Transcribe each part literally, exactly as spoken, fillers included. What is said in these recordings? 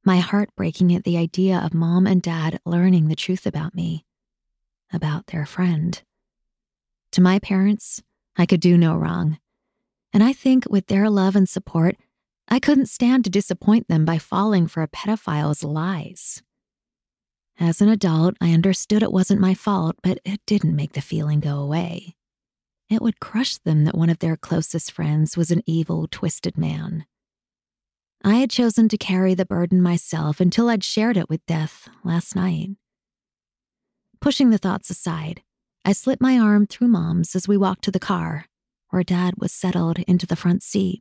my heart breaking at the idea of Mom and Dad learning the truth about me, about their friend. To my parents, I could do no wrong, and I think with their love and support, I couldn't stand to disappoint them by falling for a pedophile's lies. As an adult, I understood it wasn't my fault, but it didn't make the feeling go away. It would crush them that one of their closest friends was an evil, twisted man. I had chosen to carry the burden myself until I'd shared it with Death last night. Pushing the thoughts aside, I slipped my arm through Mom's as we walked to the car, where Dad was settled into the front seat.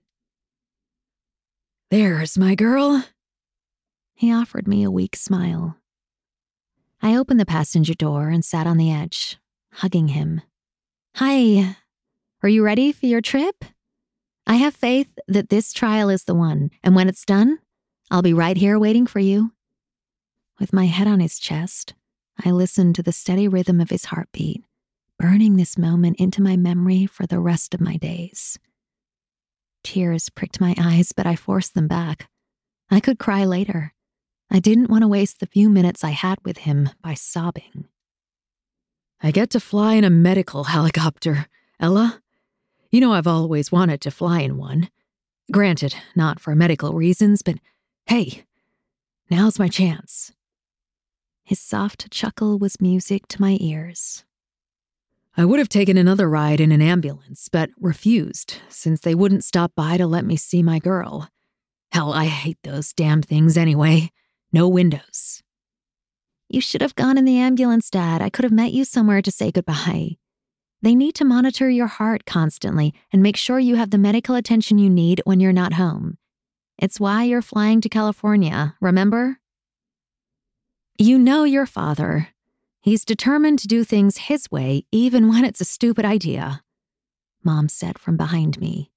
"There's my girl." He offered me a weak smile. I opened the passenger door and sat on the edge, hugging him. "Hi, are you ready for your trip? I have faith that this trial is the one, and when it's done, I'll be right here waiting for you." With my head on his chest, I listened to the steady rhythm of his heartbeat, burning this moment into my memory for the rest of my days. Tears pricked my eyes, but I forced them back. I could cry later. I didn't want to waste the few minutes I had with him by sobbing. "I get to fly in a medical helicopter, Ella. You know I've always wanted to fly in one. Granted, not for medical reasons, but hey, now's my chance." His soft chuckle was music to my ears. "I would have taken another ride in an ambulance, but refused, since they wouldn't stop by to let me see my girl. Hell, I hate those damn things anyway. No windows." "You should have gone in the ambulance, Dad. I could have met you somewhere to say goodbye. They need to monitor your heart constantly and make sure you have the medical attention you need when you're not home. It's why you're flying to California, remember?" "You know your father. He's determined to do things his way, even when it's a stupid idea," Mom said from behind me.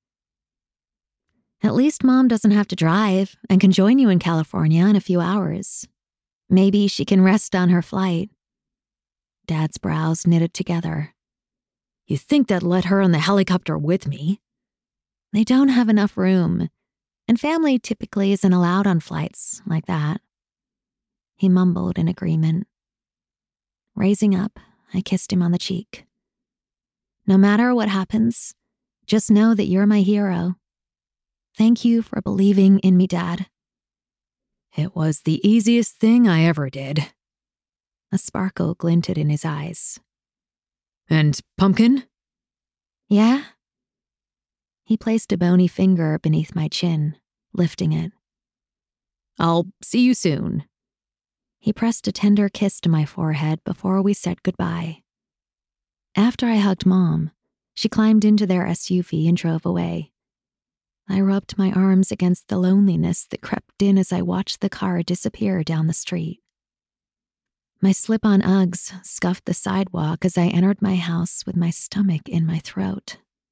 "At least Mom doesn't have to drive and can join you in California in a few hours. Maybe she can rest on her flight." Dad's brows knitted together. "You think they'd let her on the helicopter with me?" "They don't have enough room, and family typically isn't allowed on flights like that." He mumbled in agreement. Raising up, I kissed him on the cheek. "No matter what happens, just know that you're my hero. Thank you for believing in me, Dad." "It was the easiest thing I ever did." A sparkle glinted in his eyes. "And Pumpkin?" "Yeah?" He placed a bony finger beneath my chin, lifting it. "I'll see you soon." He pressed a tender kiss to my forehead before we said goodbye. After I hugged Mom, she climbed into their S U V and drove away. I rubbed my arms against the loneliness that crept in as I watched the car disappear down the street. My slip-on Uggs scuffed the sidewalk as I entered my house with my stomach in my throat.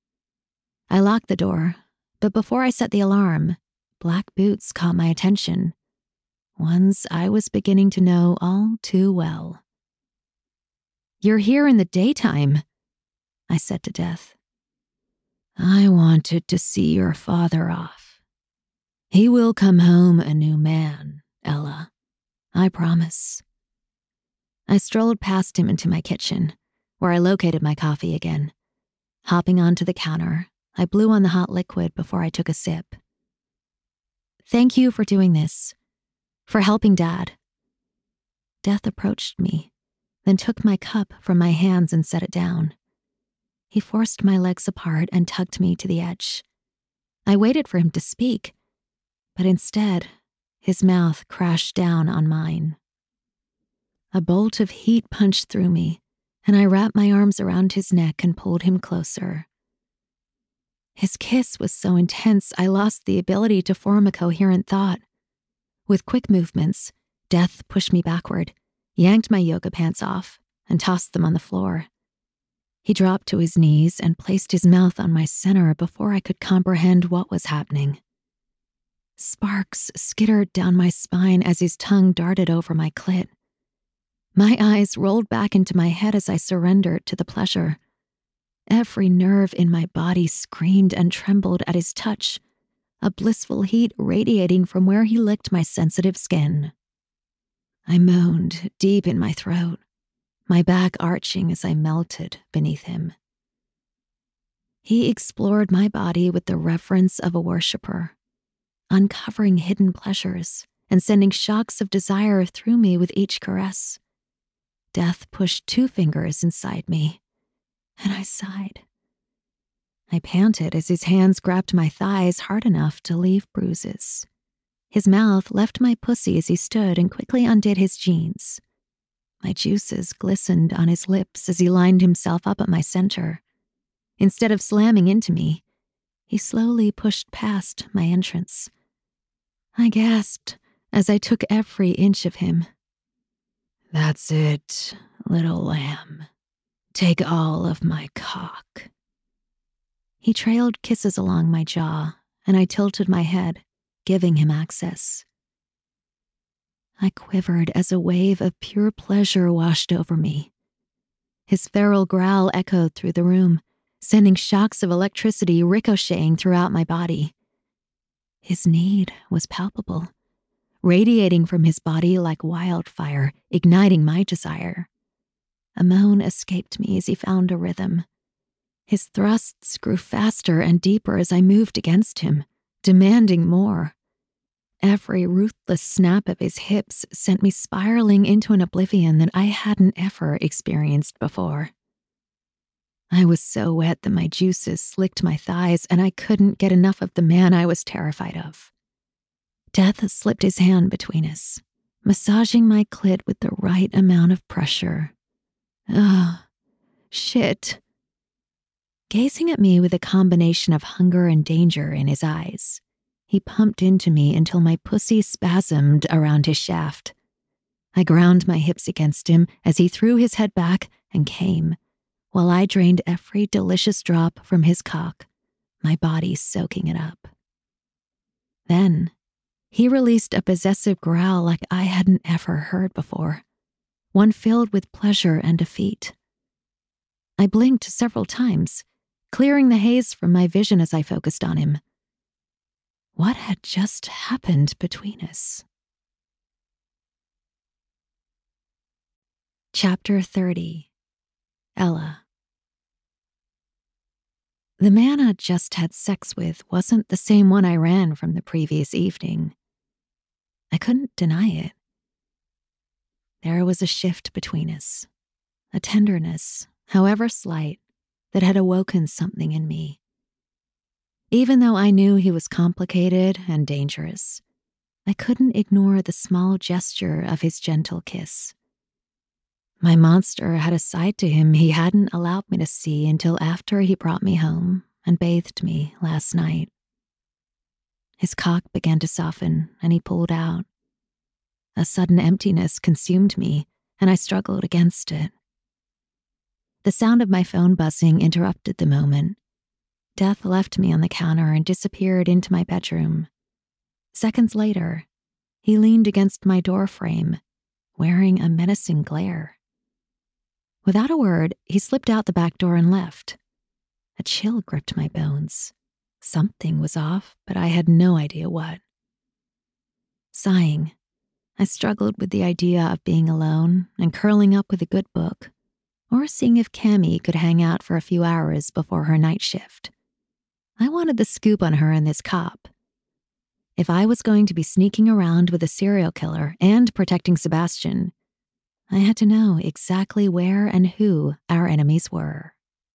I locked the door, but before I set the alarm, black boots caught my attention. Ones I was beginning to know all too well. "You're here in the daytime," I said to Death. "I wanted to see your father off. He will come home a new man, Ella. I promise." I strolled past him into my kitchen, where I located my coffee again. Hopping onto the counter, I blew on the hot liquid before I took a sip. "Thank you for doing this, for helping Dad." Death approached me, then took my cup from my hands and set it down. He forced my legs apart and tugged me to the edge. I waited for him to speak, but instead, his mouth crashed down on mine. A bolt of heat punched through me, and I wrapped my arms around his neck and pulled him closer. His kiss was so intense, I lost the ability to form a coherent thought. With quick movements, Death pushed me backward, yanked my yoga pants off, and tossed them on the floor. He dropped to his knees and placed his mouth on my center before I could comprehend what was happening. Sparks skittered down my spine as his tongue darted over my clit. My eyes rolled back into my head as I surrendered to the pleasure. Every nerve in my body screamed and trembled at his touch, a blissful heat radiating from where he licked my sensitive skin. I moaned deep in my throat, my back arching as I melted beneath him. He explored my body with the reverence of a worshiper, uncovering hidden pleasures and sending shocks of desire through me with each caress. Death pushed two fingers inside me, and I sighed. I panted as his hands grabbed my thighs hard enough to leave bruises. His mouth left my pussy as he stood and quickly undid his jeans. My juices glistened on his lips as he lined himself up at my center. Instead of slamming into me, he slowly pushed past my entrance. I gasped as I took every inch of him. "That's it, little lamb. Take all of my cock." He trailed kisses along my jaw, and I tilted my head, giving him access. I quivered as a wave of pure pleasure washed over me. His feral growl echoed through the room, sending shocks of electricity ricocheting throughout my body. His need was palpable, radiating from his body like wildfire, igniting my desire. A moan escaped me as he found a rhythm. His thrusts grew faster and deeper as I moved against him, demanding more. Every ruthless snap of his hips sent me spiraling into an oblivion that I hadn't ever experienced before. I was so wet that my juices slicked my thighs, and I couldn't get enough of the man I was terrified of. Death slipped his hand between us, massaging my clit with the right amount of pressure. Ugh, shit. Gazing at me with a combination of hunger and danger in his eyes, he pumped into me until my pussy spasmed around his shaft. I ground my hips against him as he threw his head back and came, while I drained every delicious drop from his cock, my body soaking it up. Then, he released a possessive growl like I hadn't ever heard before, one filled with pleasure and defeat. I blinked several times, clearing the haze from my vision as I focused on him. What had just happened between us? Chapter thirty. Ella. The man I'd just had sex with wasn't the same one I ran from the previous evening. I couldn't deny it. There was a shift between us, a tenderness, however slight, that had awoken something in me. Even though I knew he was complicated and dangerous, I couldn't ignore the small gesture of his gentle kiss. My monster had a side to him he hadn't allowed me to see until after he brought me home and bathed me last night. His cock began to soften, and he pulled out. A sudden emptiness consumed me, and I struggled against it. The sound of my phone buzzing interrupted the moment. Death left me on the counter and disappeared into my bedroom. Seconds later, he leaned against my door frame, wearing a menacing glare. Without a word, he slipped out the back door and left. A chill gripped my bones. Something was off, but I had no idea what. Sighing, I struggled with the idea of being alone and curling up with a good book, or seeing if Cammy could hang out for a few hours before her night shift. I wanted the scoop on her and this cop. If I was going to be sneaking around with a serial killer and protecting Sebastian, I had to know exactly where and who our enemies were.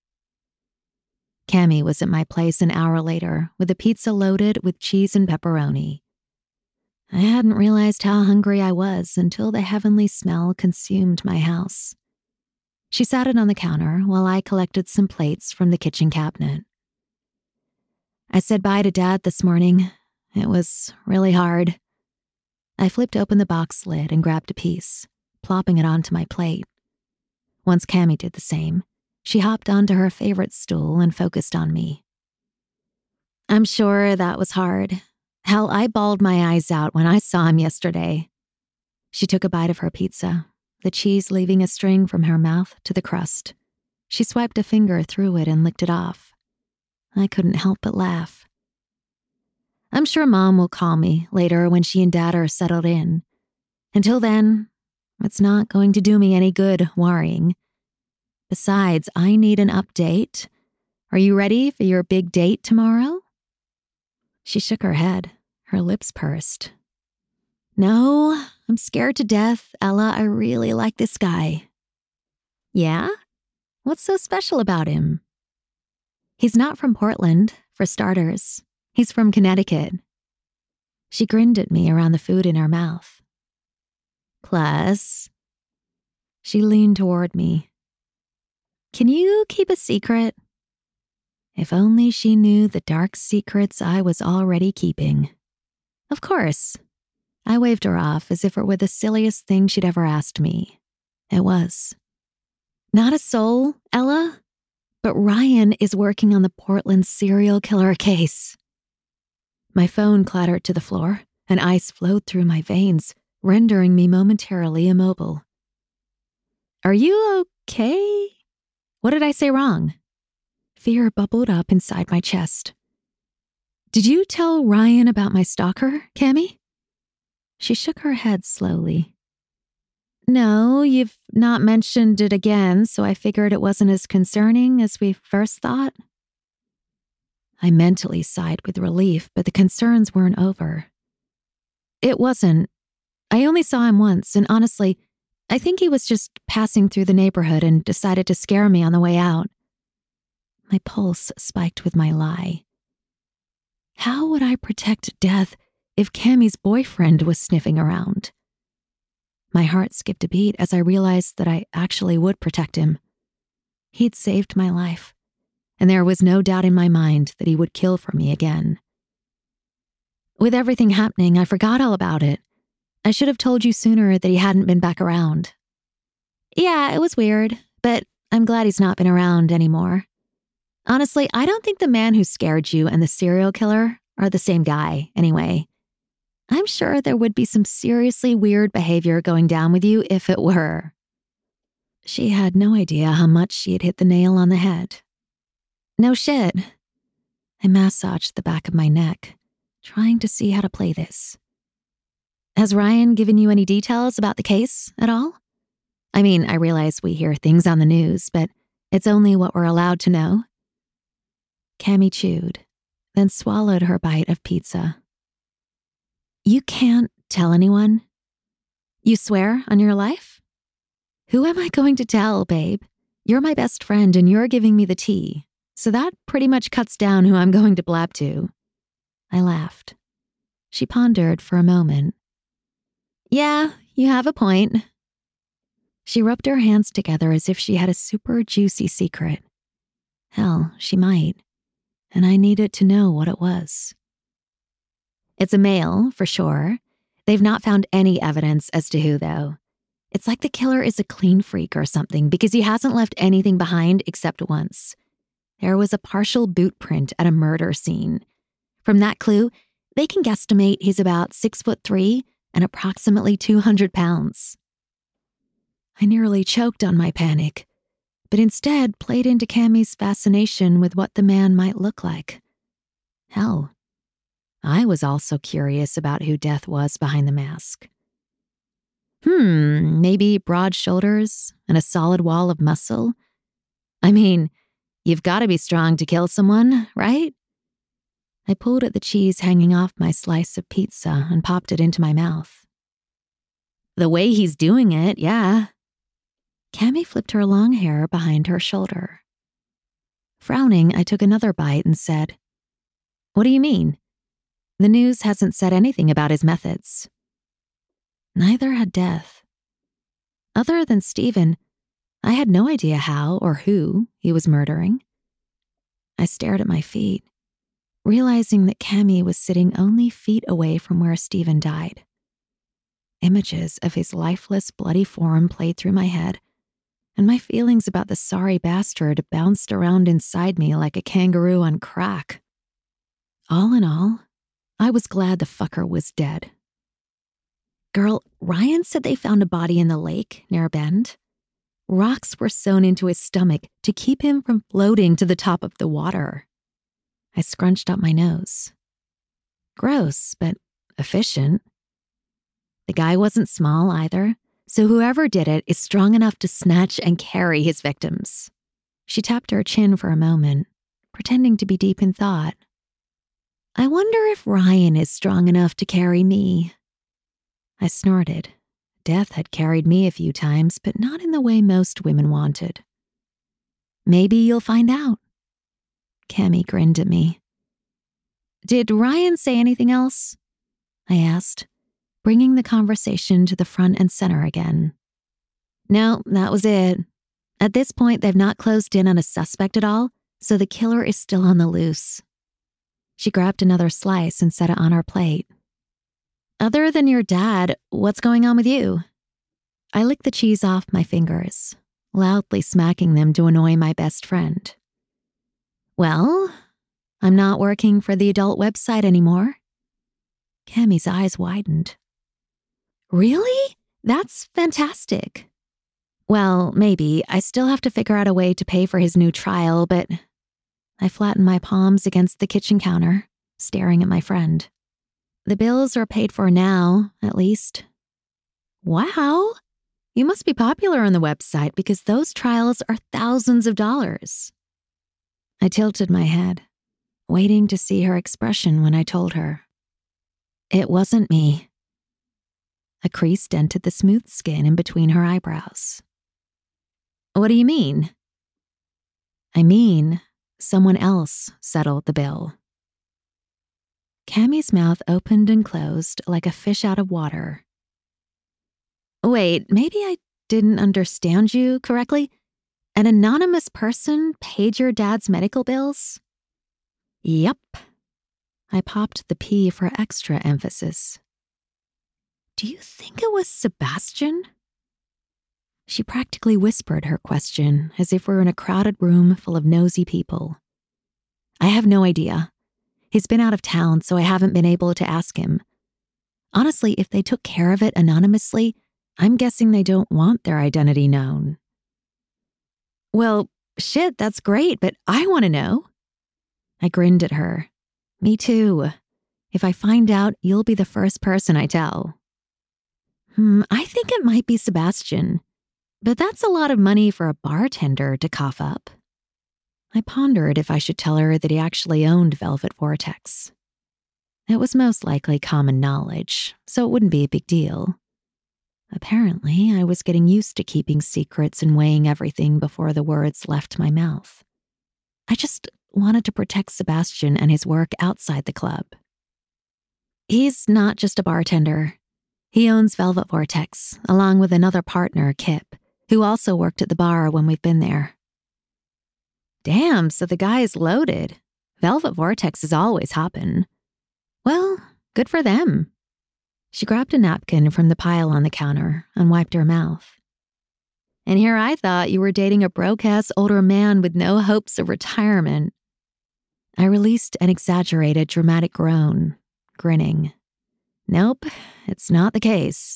Cammy was at my place an hour later with a pizza loaded with cheese and pepperoni. I hadn't realized how hungry I was until the heavenly smell consumed my house. She sat it on the counter while I collected some plates from the kitchen cabinet. I said bye to Dad this morning. It was really hard. I flipped open the box lid and grabbed a piece, plopping it onto my plate. Once Cammy did the same, she hopped onto her favorite stool and focused on me. I'm sure that was hard. Hell, I bawled my eyes out when I saw him yesterday. She took a bite of her pizza, the cheese leaving a string from her mouth to the crust. She swiped a finger through it and licked it off. I couldn't help but laugh. I'm sure Mom will call me later when she and Dad are settled in. Until then, it's not going to do me any good worrying. Besides, I need an update. Are you ready for your big date tomorrow? She shook her head, her lips pursed. No, I'm scared to death, Ella. I really like this guy. Yeah? What's so special about him? He's not from Portland, for starters. He's from Connecticut. She grinned at me around the food in her mouth. Plus, she leaned toward me. Can you keep a secret? If only she knew the dark secrets I was already keeping. Of course. I waved her off as if it were the silliest thing she'd ever asked me. It was. Not a soul, Ella? But Ryan is working on the Portland serial killer case. My phone clattered to the floor, and ice flowed through my veins, rendering me momentarily immobile. Are you okay? What did I say wrong? Fear bubbled up inside my chest. Did you tell Ryan about my stalker, Cammy? She shook her head slowly. No, you've not mentioned it again, so I figured it wasn't as concerning as we first thought. I mentally sighed with relief, but the concerns weren't over. It wasn't. I only saw him once, and honestly, I think he was just passing through the neighborhood and decided to scare me on the way out. My pulse spiked with my lie. How would I protect Death if Cammy's boyfriend was sniffing around? My heart skipped a beat as I realized that I actually would protect him. He'd saved my life, and there was no doubt in my mind that he would kill for me again. With everything happening, I forgot all about it. I should have told you sooner that he hadn't been back around. Yeah, it was weird, but I'm glad he's not been around anymore. Honestly, I don't think the man who scared you and the serial killer are the same guy, anyway. I'm sure there would be some seriously weird behavior going down with you if it were. She had no idea how much she had hit the nail on the head. No shit. I massaged the back of my neck, trying to see how to play this. Has Ryan given you any details about the case at all? I mean, I realize we hear things on the news, but it's only what we're allowed to know. Cammy chewed, then swallowed her bite of pizza. You can't tell anyone? You swear on your life? Who am I going to tell, babe? You're my best friend and you're giving me the tea, so that pretty much cuts down who I'm going to blab to. I laughed. She pondered for a moment. Yeah, you have a point. She rubbed her hands together as if she had a super juicy secret. Hell, she might. And I needed to know what it was. It's a male, for sure. They've not found any evidence as to who, though. It's like the killer is a clean freak or something because he hasn't left anything behind except once. There was a partial boot print at a murder scene. From that clue, they can guesstimate he's about six foot three and approximately two hundred pounds. I nearly choked on my panic, but instead played into Cammy's fascination with what the man might look like. Hell, I was also curious about who Death was behind the mask. Hmm, maybe broad shoulders and a solid wall of muscle? I mean, you've got to be strong to kill someone, right? I pulled at the cheese hanging off my slice of pizza and popped it into my mouth. The way he's doing it, yeah. Cammy flipped her long hair behind her shoulder. Frowning, I took another bite and said, What do you mean? The news hasn't said anything about his methods. Neither had Death. Other than Steven, I had no idea how or who he was murdering. I stared at my feet, realizing that Cammy was sitting only feet away from where Steven died. Images of his lifeless, bloody form played through my head, and my feelings about the sorry bastard bounced around inside me like a kangaroo on crack. All in all, I was glad the fucker was dead. Girl, Ryan said they found a body in the lake near a bend. Rocks were sewn into his stomach to keep him from floating to the top of the water. I scrunched up my nose. Gross, but efficient. The guy wasn't small either, so whoever did it is strong enough to snatch and carry his victims. She tapped her chin for a moment, pretending to be deep in thought. I wonder if Ryan is strong enough to carry me. I snorted. Death had carried me a few times, but not in the way most women wanted. Maybe you'll find out. Cammy grinned at me. Did Ryan say anything else? I asked, bringing the conversation to the front and center again. No, that was it. At this point, they've not closed in on a suspect at all, so the killer is still on the loose. She grabbed another slice and set it on our plate. Other than your dad, what's going on with you? I licked the cheese off my fingers, loudly smacking them to annoy my best friend. Well, I'm not working for the adult website anymore. Cammy's eyes widened. Really? That's fantastic. Well, maybe. I still have to figure out a way to pay for his new trial, but I flattened my palms against the kitchen counter, staring at my friend. The bills are paid for now, at least. Wow. You must be popular on the website because those trials are thousands of dollars. I tilted my head, waiting to see her expression when I told her. It wasn't me. A crease dented the smooth skin in between her eyebrows. What do you mean? I mean, someone else settled the bill. Cammy's mouth opened and closed like a fish out of water. Wait, maybe I didn't understand you correctly? An anonymous person paid your dad's medical bills? Yep. I popped the P for extra emphasis. Do you think it was Sebastian? She practically whispered her question as if we were in a crowded room full of nosy people. I have no idea. He's been out of town, so I haven't been able to ask him. Honestly, if they took care of it anonymously, I'm guessing they don't want their identity known. Well, shit, that's great, but I want to know. I grinned at her. Me too. If I find out, you'll be the first person I tell. Hmm, I think it might be Sebastian. But that's a lot of money for a bartender to cough up. I pondered if I should tell her that he actually owned Velvet Vortex. It was most likely common knowledge, so it wouldn't be a big deal. Apparently, I was getting used to keeping secrets and weighing everything before the words left my mouth. I just wanted to protect Sebastian and his work outside the club. He's not just a bartender. He owns Velvet Vortex, along with another partner, Kip, who also worked at the bar when we've been there. Damn, so the guy is loaded. Velvet Vortex is always hopping. Well, good for them. She grabbed a napkin from the pile on the counter and wiped her mouth. And here I thought you were dating a broke-ass older man with no hopes of retirement. I released an exaggerated dramatic groan, grinning. Nope, it's not the case.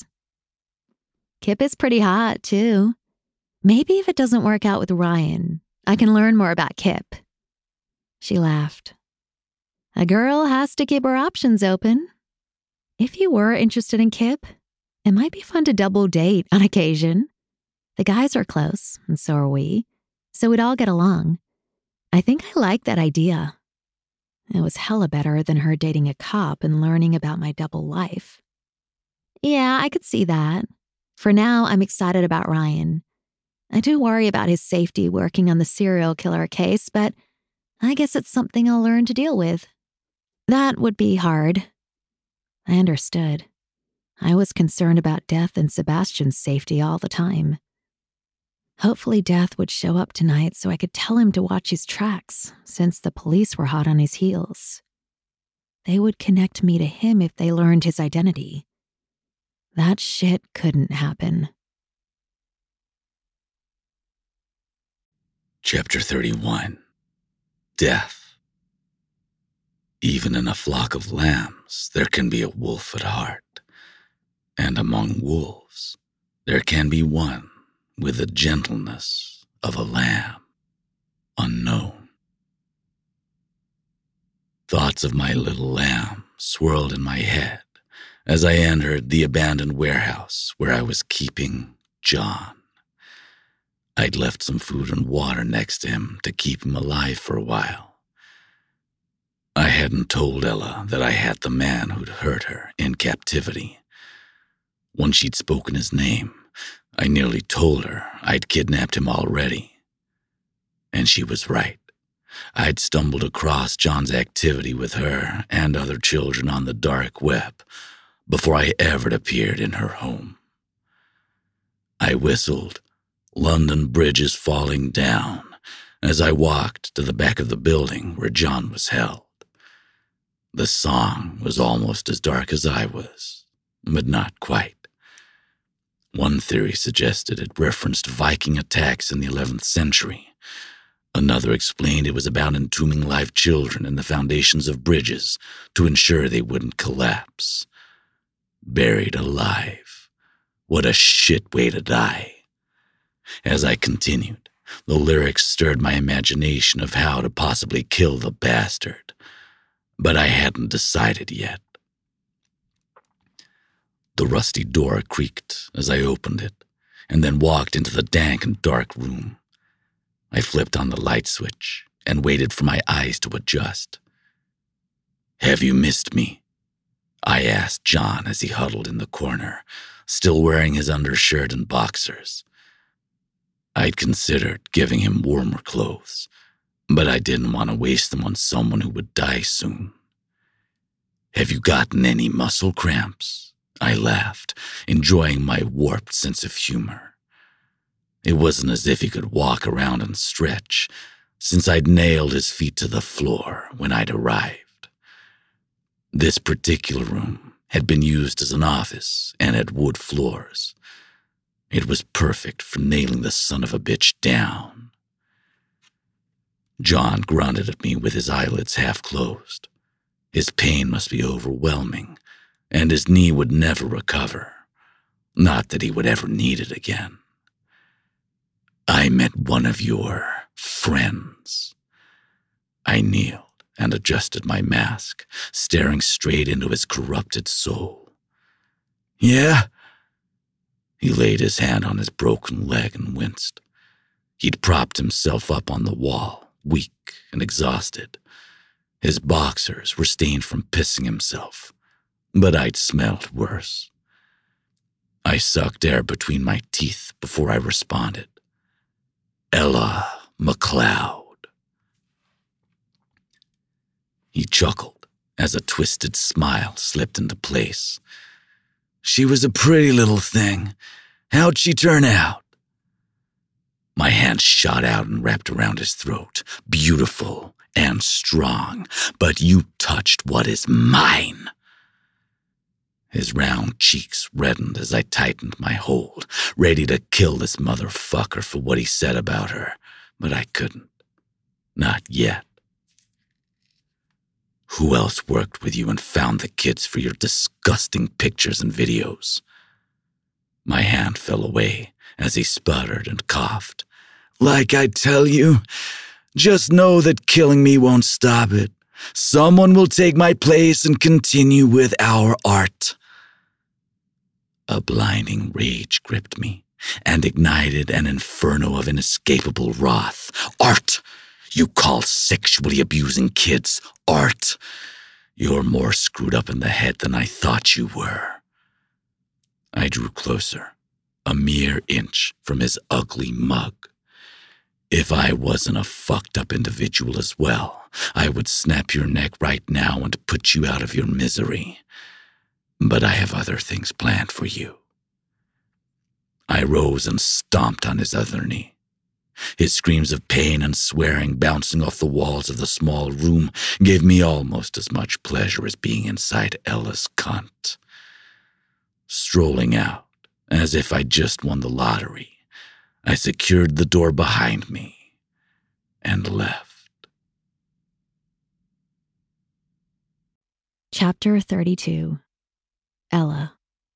Kip is pretty hot, too. Maybe if it doesn't work out with Ryan, I can learn more about Kip. She laughed. A girl has to keep her options open. If you were interested in Kip, it might be fun to double date on occasion. The guys are close, and so are we, so we'd all get along. I think I like that idea. It was hella better than her dating a cop and learning about my double life. Yeah, I could see that. For now, I'm excited about Ryan. I do worry about his safety working on the serial killer case, but I guess it's something I'll learn to deal with. That would be hard. I understood. I was concerned about Death and Sebastian's safety all the time. Hopefully Death would show up tonight so I could tell him to watch his tracks, since the police were hot on his heels. They would connect me to him if they learned his identity. That shit couldn't happen. Chapter thirty-one. Death. Even in a flock of lambs, there can be a wolf at heart. And among wolves, there can be one with the gentleness of a lamb, unknown. Thoughts of my little lamb swirled in my head as I entered the abandoned warehouse where I was keeping John. I'd left some food and water next to him to keep him alive for a while. I hadn't told Ella that I had the man who'd hurt her in captivity. Once she'd spoken his name, I nearly told her I'd kidnapped him already. And she was right. I'd stumbled across John's activity with her and other children on the dark web before I ever appeared in her home. I whistled, "London Bridge is Falling Down," as I walked to the back of the building where John was held. The song was almost as dark as I was, but not quite. One theory suggested it referenced Viking attacks in the eleventh century. Another explained it was about entombing live children in the foundations of bridges to ensure they wouldn't collapse. Buried alive. What a shit way to die. As I continued, the lyrics stirred my imagination of how to possibly kill the bastard, but I hadn't decided yet. The rusty door creaked as I opened it, and then walked into the dank and dark room. I flipped on the light switch and waited for my eyes to adjust. "Have you missed me?" I asked John as he huddled in the corner, still wearing his undershirt and boxers. I'd considered giving him warmer clothes, but I didn't want to waste them on someone who would die soon. "Have you gotten any muscle cramps?" I laughed, enjoying my warped sense of humor. It wasn't as if he could walk around and stretch, since I'd nailed his feet to the floor when I'd arrived. This particular room had been used as an office and had wood floors. It was perfect for nailing the son of a bitch down. John grunted at me with his eyelids half closed. His pain must be overwhelming, and his knee would never recover. Not that he would ever need it again. "I met one of your friends." I kneeled and adjusted my mask, staring straight into his corrupted soul. "Yeah?" He laid his hand on his broken leg and winced. He'd propped himself up on the wall, weak and exhausted. His boxers were stained from pissing himself, but I'd smelled worse. I sucked air between my teeth before I responded. "Ella McLeod." He chuckled as a twisted smile slipped into place. "She was a pretty little thing. How'd she turn out?" My hand shot out and wrapped around his throat. "Beautiful and strong, but you touched what is mine." His round cheeks reddened as I tightened my hold, ready to kill this motherfucker for what he said about her, but I couldn't. Not yet. "Who else worked with you and found the kids for your disgusting pictures and videos?" My hand fell away as he sputtered and coughed. "Like I tell you, just know that killing me won't stop it. Someone will take my place and continue with our art." A blinding rage gripped me and ignited an inferno of inescapable wrath. "Art! You call sexually abusing kids art? You're more screwed up in the head than I thought you were." I drew closer, a mere inch from his ugly mug. If I wasn't a fucked up individual as well, I would snap your neck right now and put you out of your misery. But I have other things planned for you. I rose and stomped on his other knee. His screams of pain and swearing bouncing off the walls of the small room gave me almost as much pleasure as being inside Ella's cunt. Strolling out, as if I'd just won the lottery, I secured the door behind me and left. Chapter thirty-two. Ella.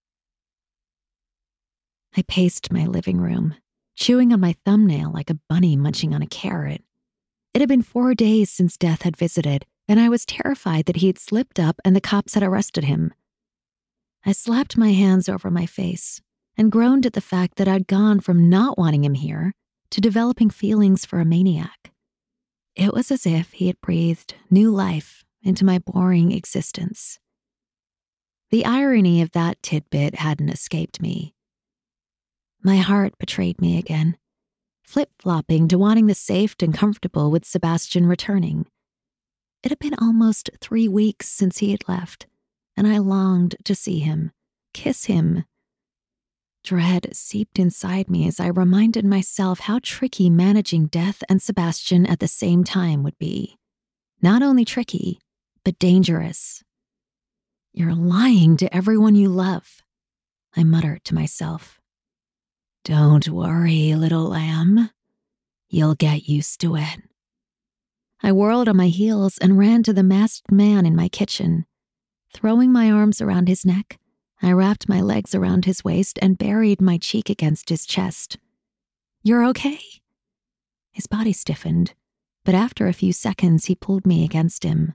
I paced my living room, chewing on my thumbnail like a bunny munching on a carrot. It had been four days since death had visited, and I was terrified that he had slipped up and the cops had arrested him. I slapped my hands over my face and groaned at the fact that I'd gone from not wanting him here to developing feelings for a maniac. It was as if he had breathed new life into my boring existence. The irony of that tidbit hadn't escaped me. My heart betrayed me again, flip-flopping to wanting the safe and comfortable with Sebastian returning. It had been almost three weeks since he had left, and I longed to see him, kiss him. Dread seeped inside me as I reminded myself how tricky managing Death and Sebastian at the same time would be. Not only tricky, but dangerous. "You're lying to everyone you love," I muttered to myself. "Don't worry, little lamb. You'll get used to it." I whirled on my heels and ran to the masked man in my kitchen. Throwing my arms around his neck, I wrapped my legs around his waist and buried my cheek against his chest. "You're okay?" His body stiffened, but after a few seconds he pulled me against him.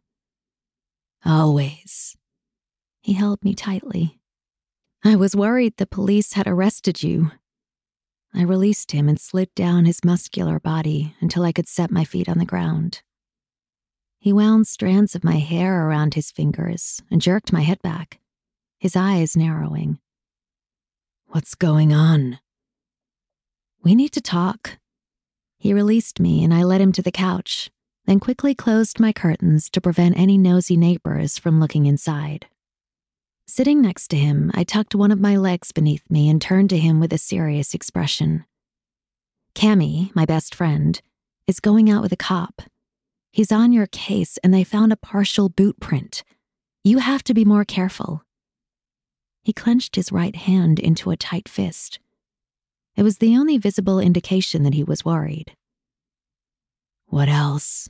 "Always." He held me tightly. "I was worried the police had arrested you." I released him and slid down his muscular body until I could set my feet on the ground. He wound strands of my hair around his fingers and jerked my head back, his eyes narrowing. "What's going on?" "We need to talk." He released me and I led him to the couch, then quickly closed my curtains to prevent any nosy neighbors from looking inside. Sitting next to him, I tucked one of my legs beneath me and turned to him with a serious expression. "Cammy, my best friend, is going out with a cop. He's on your case and they found a partial boot print. You have to be more careful." He clenched his right hand into a tight fist. It was the only visible indication that he was worried. "What else?"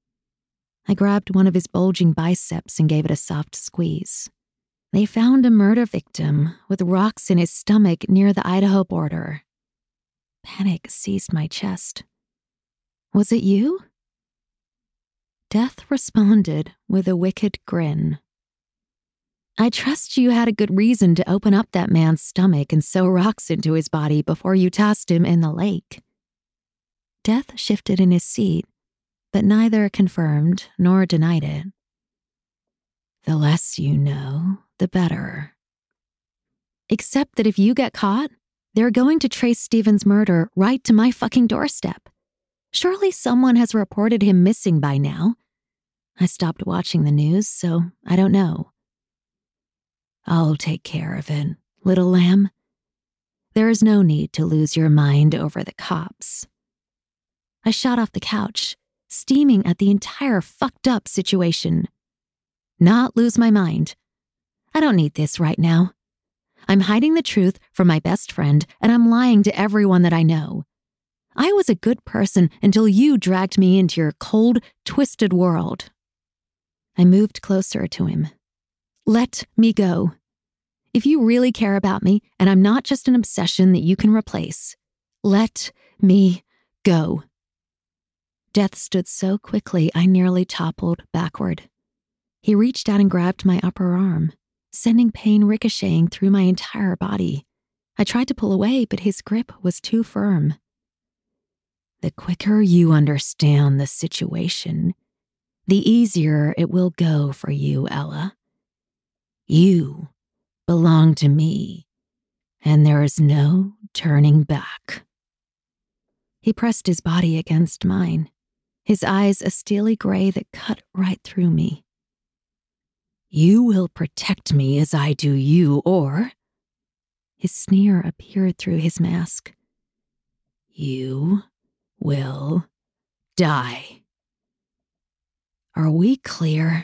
I grabbed one of his bulging biceps and gave it a soft squeeze. "They found a murder victim with rocks in his stomach near the Idaho border." Panic seized my chest. "Was it you?" Death responded with a wicked grin. "I trust you had a good reason to open up that man's stomach and sew rocks into his body before you tossed him in the lake." Death shifted in his seat, but neither confirmed nor denied it. "The less you know, the better." "Except that if you get caught, they're going to trace Steven's murder right to my fucking doorstep. Surely someone has reported him missing by now. I stopped watching the news, so I don't know." "I'll take care of it, little lamb. There is no need to lose your mind over the cops." I shot off the couch, steaming at the entire fucked up situation. Not lose my mind. I don't need this right now. I'm hiding the truth from my best friend, and I'm lying to everyone that I know. I was a good person until you dragged me into your cold, twisted world. I moved closer to him. "Let me go. If you really care about me, and I'm not just an obsession that you can replace, let me go." Death stood so quickly I nearly toppled backward. He reached out and grabbed my upper arm, sending pain ricocheting through my entire body. I tried to pull away, but his grip was too firm. "The quicker you understand the situation, the easier it will go for you, Ella. You belong to me, and there is no turning back." He pressed his body against mine, his eyes a steely gray that cut right through me. "You will protect me as I do you, or—" His sneer appeared through his mask. "You will die. Are we clear?"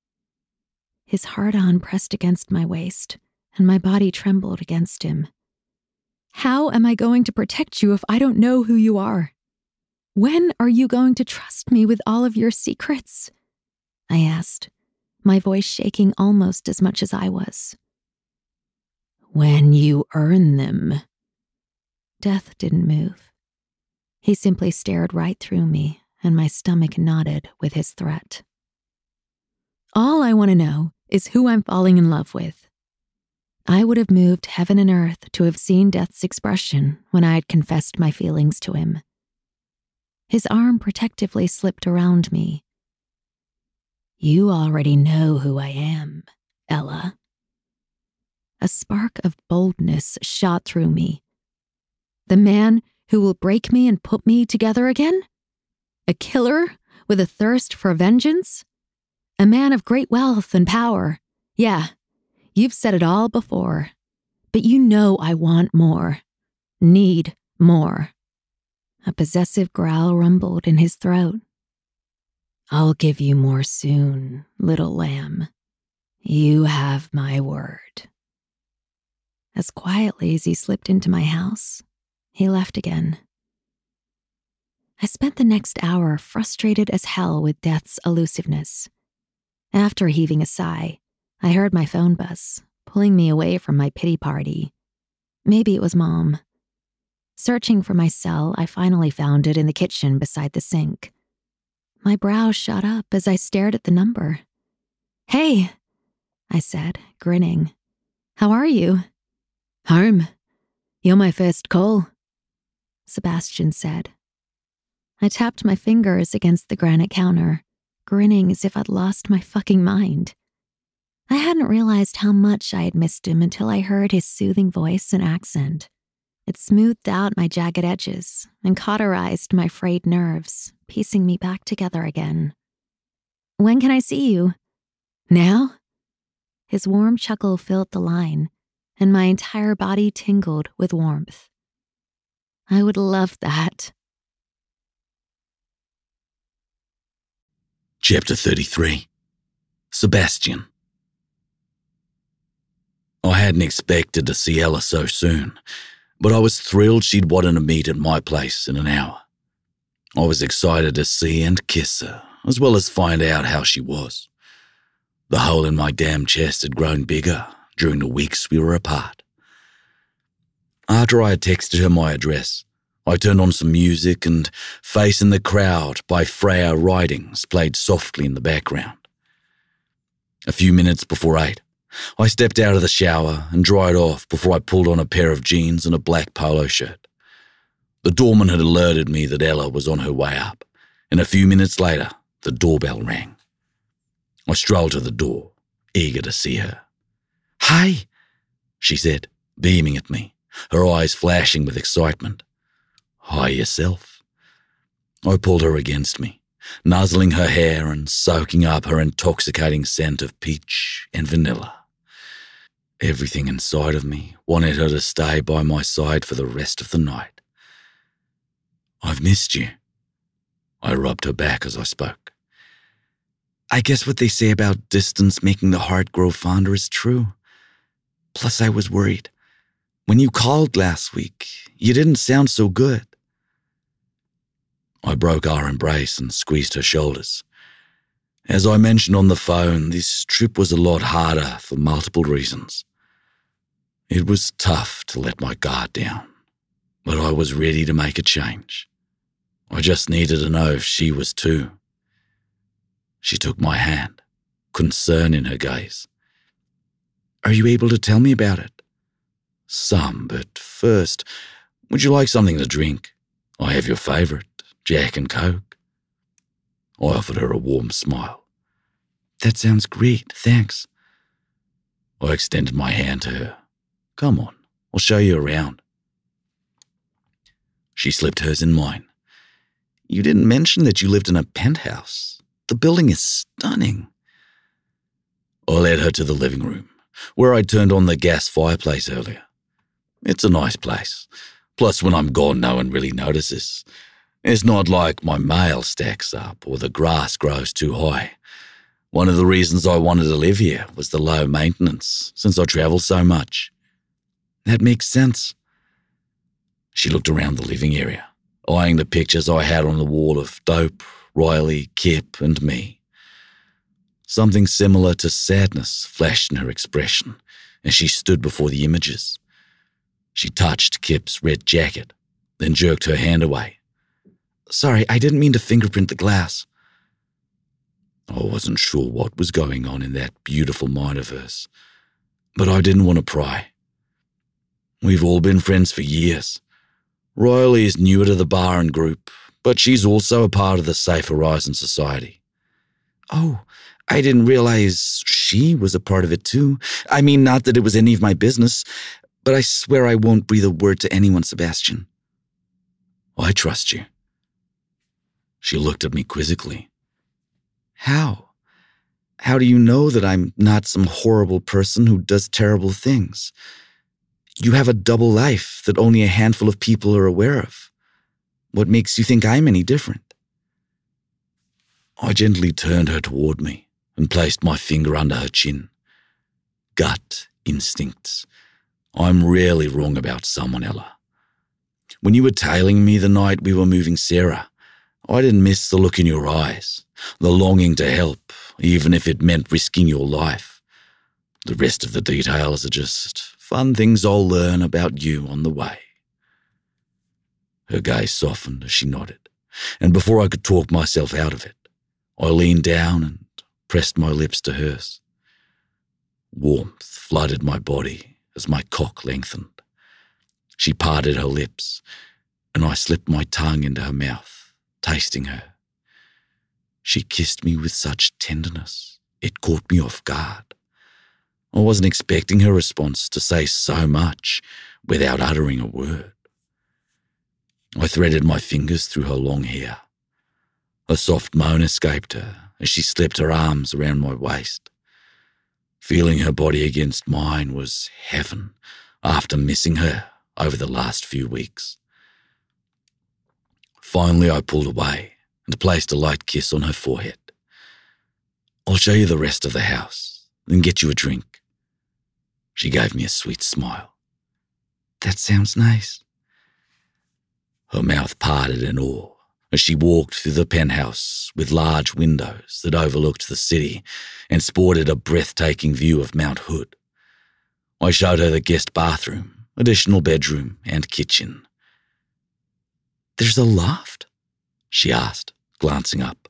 His hard-on pressed against my waist, and my body trembled against him. "How am I going to protect you if I don't know who you are? When are you going to trust me with all of your secrets?" I asked, my voice shaking almost as much as I was. "When you earn them." Death didn't move. He simply stared right through me, and my stomach knotted with his threat. All I want to know is who I'm falling in love with. I would have moved heaven and earth to have seen Death's expression when I had confessed my feelings to him. His arm protectively slipped around me. You already know who I am, Ella. A spark of boldness shot through me. The man who will break me and put me together again? A killer with a thirst for vengeance? A man of great wealth and power? Yeah, you've said it all before. But you know I want more. Need more. A possessive growl rumbled in his throat. I'll give you more soon, little lamb. You have my word. As quietly as he slipped into my house, he left again. I spent the next hour frustrated as hell with Death's elusiveness. After heaving a sigh, I heard my phone buzz, pulling me away from my pity party. Maybe it was Mom. Searching for my cell, I finally found it in the kitchen beside the sink. My brow shot up as I stared at the number. Hey, I said, grinning. How are you? Home. You're my first call, Sebastian said. I tapped my fingers against the granite counter, grinning as if I'd lost my fucking mind. I hadn't realized how much I had missed him until I heard his soothing voice and accent. It smoothed out my jagged edges and cauterized my frayed nerves, piecing me back together again. When can I see you? Now? His warm chuckle filled the line, and my entire body tingled with warmth. I would love that. Chapter thirty-three. Sebastian. I hadn't expected to see Ella so soon, but I was thrilled she'd wanted to meet at my place in an hour. I was excited to see and kiss her, as well as find out how she was. The hole in my damn chest had grown bigger during the weeks we were apart. After I had texted her my address, I turned on some music and Face in the Crowd by Freya Ridings played softly in the background. A few minutes before eight, I stepped out of the shower and dried off before I pulled on a pair of jeans and a black polo shirt. The doorman had alerted me that Ella was on her way up, and a few minutes later, the doorbell rang. I strolled to the door, eager to see her. Hey, she said, beaming at me, her eyes flashing with excitement. Hi yourself. I pulled her against me, nuzzling her hair and soaking up her intoxicating scent of peach and vanilla. Everything inside of me wanted her to stay by my side for the rest of the night. I've missed you. I rubbed her back as I spoke. I guess what they say about distance making the heart grow fonder is true. Plus, I was worried. When you called last week, you didn't sound so good. I broke our embrace and squeezed her shoulders. As I mentioned on the phone, this trip was a lot harder for multiple reasons. It was tough to let my guard down, but I was ready to make a change. I just needed to know if she was too. She took my hand, concern in her gaze. Are you able to tell me about it? Some, but first, would you like something to drink? I have your favorite. Jack and Coke. I offered her a warm smile. That sounds great, thanks. I extended my hand to her. Come on, I'll show you around. She slipped hers in mine. You didn't mention that you lived in a penthouse. The building is stunning. I led her to the living room, where I turned on the gas fireplace earlier. It's a nice place. Plus, when I'm gone, no one really notices. It's not like my mail stacks up or the grass grows too high. One of the reasons I wanted to live here was the low maintenance, since I travel so much. That makes sense. She looked around the living area, eyeing the pictures I had on the wall of Dope, Riley, Kip, and me. Something similar to sadness flashed in her expression as she stood before the images. She touched Kip's red jacket, then jerked her hand away. Sorry, I didn't mean to fingerprint the glass. I wasn't sure what was going on in that beautiful mind of hers, but I didn't want to pry. We've all been friends for years. Riley is newer to the bar and group, but she's also a part of the Safe Horizon Society. Oh, I didn't realize she was a part of it too. I mean, not that it was any of my business, but I swear I won't breathe a word to anyone, Sebastian. I trust you. She looked at me quizzically. How? How do you know that I'm not some horrible person who does terrible things? You have a double life that only a handful of people are aware of. What makes you think I'm any different? I gently turned her toward me and placed my finger under her chin. Gut instincts. I'm rarely wrong about someone, Ella. When you were tailing me the night we were moving Sarah, I didn't miss the look in your eyes, the longing to help, even if it meant risking your life. The rest of the details are just fun things I'll learn about you on the way. Her gaze softened as she nodded, and before I could talk myself out of it, I leaned down and pressed my lips to hers. Warmth flooded my body as my cock lengthened. She parted her lips, and I slipped my tongue into her mouth, tasting her. She kissed me with such tenderness, it caught me off guard. I wasn't expecting her response to say so much without uttering a word. I threaded my fingers through her long hair. A soft moan escaped her as she slipped her arms around my waist. Feeling her body against mine was heaven after missing her over the last few weeks. Finally, I pulled away and placed a light kiss on her forehead. I'll show you the rest of the house, then get you a drink. She gave me a sweet smile. That sounds nice. Her mouth parted in awe as she walked through the penthouse with large windows that overlooked the city and sported a breathtaking view of Mount Hood. I showed her the guest bathroom, additional bedroom, and kitchen. There's a loft? She asked, glancing up.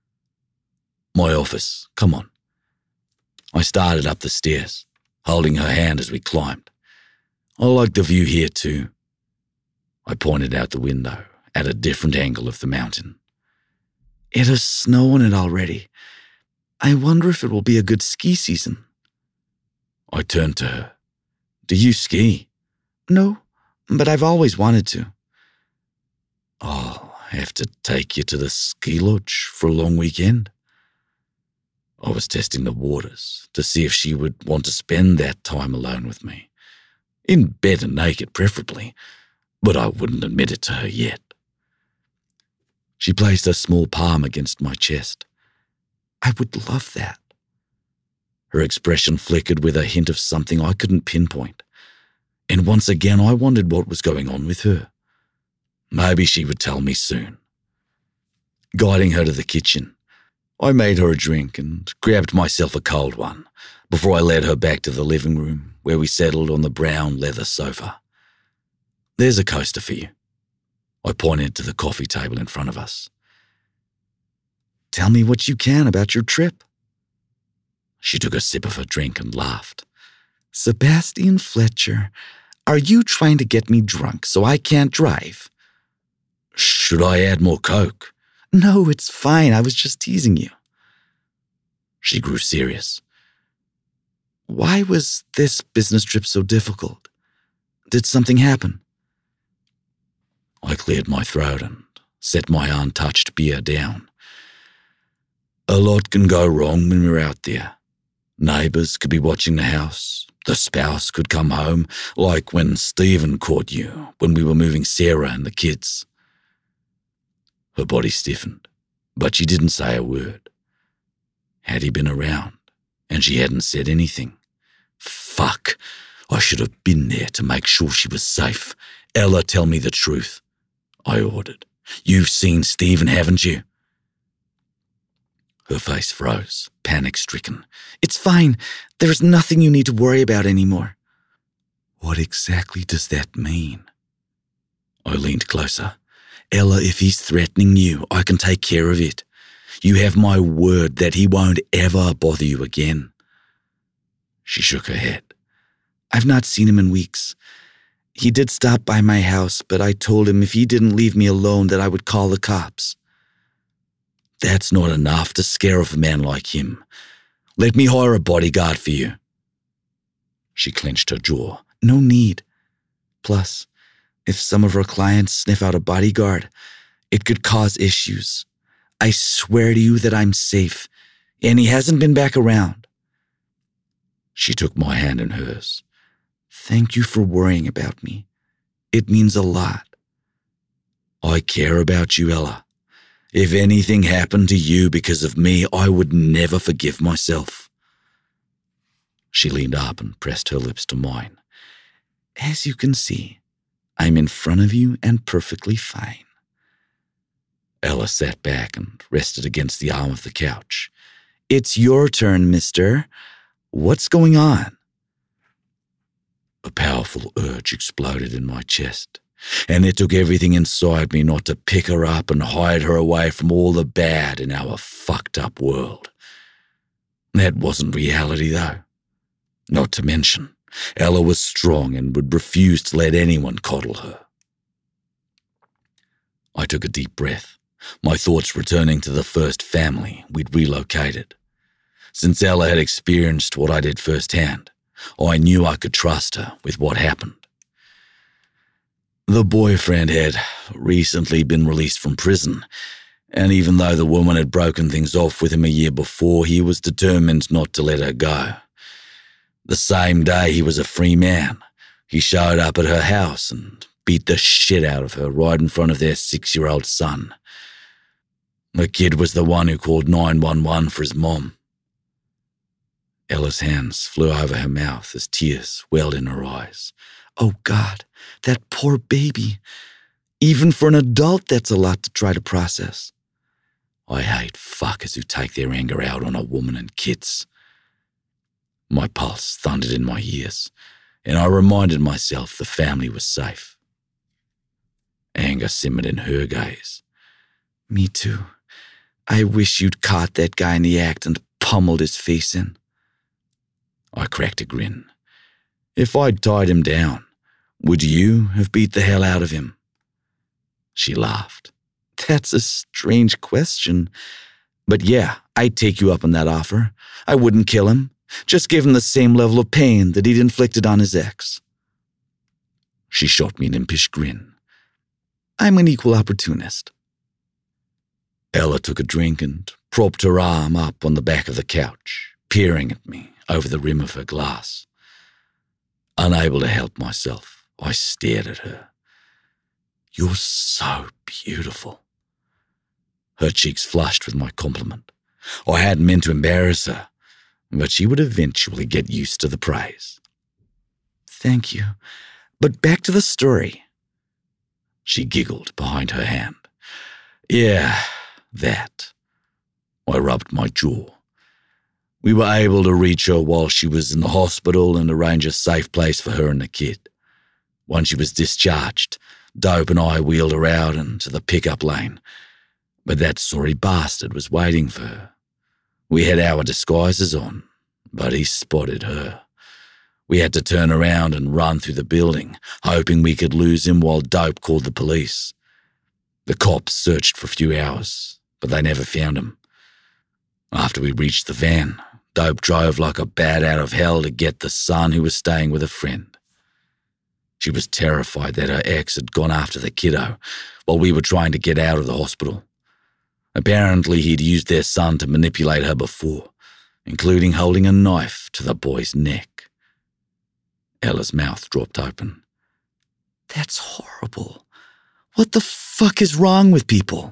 My office, come on. I started up the stairs, holding her hand as we climbed. I like the view here too. I pointed out the window at a different angle of the mountain. It has snow on it already. I wonder if it will be a good ski season. I turned to her. Do you ski? No, but I've always wanted to. I'll have to take you to the ski lodge for a long weekend. I was testing the waters to see if she would want to spend that time alone with me. In bed and naked, preferably, but I wouldn't admit it to her yet. She placed her small palm against my chest. I would love that. Her expression flickered with a hint of something I couldn't pinpoint, and once again I wondered what was going on with her. Maybe she would tell me soon. Guiding her to the kitchen, I made her a drink and grabbed myself a cold one before I led her back to the living room where we settled on the brown leather sofa. There's a coaster for you. I pointed to the coffee table in front of us. Tell me what you can about your trip. She took a sip of her drink and laughed. Sebastian Fletcher, are you trying to get me drunk so I can't drive? Should I add more Coke? No, it's fine. I was just teasing you. She grew serious. Why was this business trip so difficult? Did something happen? I cleared my throat and set my untouched beer down. A lot can go wrong when we're out there. Neighbours could be watching the house. The spouse could come home, like when Stephen caught you when we were moving Sarah and the kids. Her body stiffened, but she didn't say a word. Had he been around, and she hadn't said anything? Fuck, I should have been there to make sure she was safe. Ella, tell me the truth, I ordered. You've seen Stephen, haven't you? Her face froze, panic-stricken. It's fine. There's nothing you need to worry about anymore. What exactly does that mean? I leaned closer. Ella, if he's threatening you, I can take care of it. You have my word that he won't ever bother you again." She shook her head. "I've not seen him in weeks. He did stop by my house, but I told him if he didn't leave me alone that I would call the cops." "That's not enough to scare off a man like him. Let me hire a bodyguard for you." She clenched her jaw. "No need. Plus, if some of her clients sniff out a bodyguard, it could cause issues. I swear to you that I'm safe, and he hasn't been back around." She took my hand in hers. "Thank you for worrying about me. It means a lot." "I care about you, Ella. If anything happened to you because of me, I would never forgive myself." She leaned up and pressed her lips to mine. "As you can see, I'm in front of you and perfectly fine." Ella sat back and rested against the arm of the couch. "It's your turn, mister. What's going on?" A powerful urge exploded in my chest, and it took everything inside me not to pick her up and hide her away from all the bad in our fucked up world. That wasn't reality, though. Not to mention, Ella was strong and would refuse to let anyone coddle her. I took a deep breath, my thoughts returning to the first family we'd relocated. Since Ella had experienced what I did firsthand, I knew I could trust her with what happened. The boyfriend had recently been released from prison, and even though the woman had broken things off with him a year before, he was determined not to let her go. The same day he was a free man, he showed up at her house and beat the shit out of her right in front of their six-year-old son. The kid was the one who called nine one one for his mom. Ella's hands flew over her mouth as tears welled in her eyes. "Oh God, that poor baby. Even for an adult, that's a lot to try to process." I hate fuckers who take their anger out on a woman and kids. My pulse thundered in my ears, and I reminded myself the family was safe. Anger simmered in her gaze. "Me too. I wish you'd caught that guy in the act and pummeled his face in." I cracked a grin. "If I'd tied him down, would you have beat the hell out of him?" She laughed. "That's a strange question. But yeah, I'd take you up on that offer. I wouldn't kill him. Just give him the same level of pain that he'd inflicted on his ex." She shot me an impish grin. "I'm an equal opportunist." Ella took a drink and propped her arm up on the back of the couch, peering at me over the rim of her glass. Unable to help myself, I stared at her. "You're so beautiful." Her cheeks flushed with my compliment. I hadn't meant to embarrass her, but she would eventually get used to the praise. "Thank you. But back to the story." She giggled behind her hand. "Yeah, that." I rubbed my jaw. We were able to reach her while she was in the hospital and arrange a safe place for her and the kid. Once she was discharged, Dope and I wheeled her out into the pickup lane, but that sorry bastard was waiting for her. We had our disguises on, but he spotted her. We had to turn around and run through the building, hoping we could lose him while Dope called the police. The cops searched for a few hours, but they never found him. After we reached the van, Dope drove like a bat out of hell to get the son who was staying with a friend. She was terrified that her ex had gone after the kiddo while we were trying to get out of the hospital. Apparently he'd used their son to manipulate her before, including holding a knife to the boy's neck. Ella's mouth dropped open. "That's horrible. What the fuck is wrong with people?"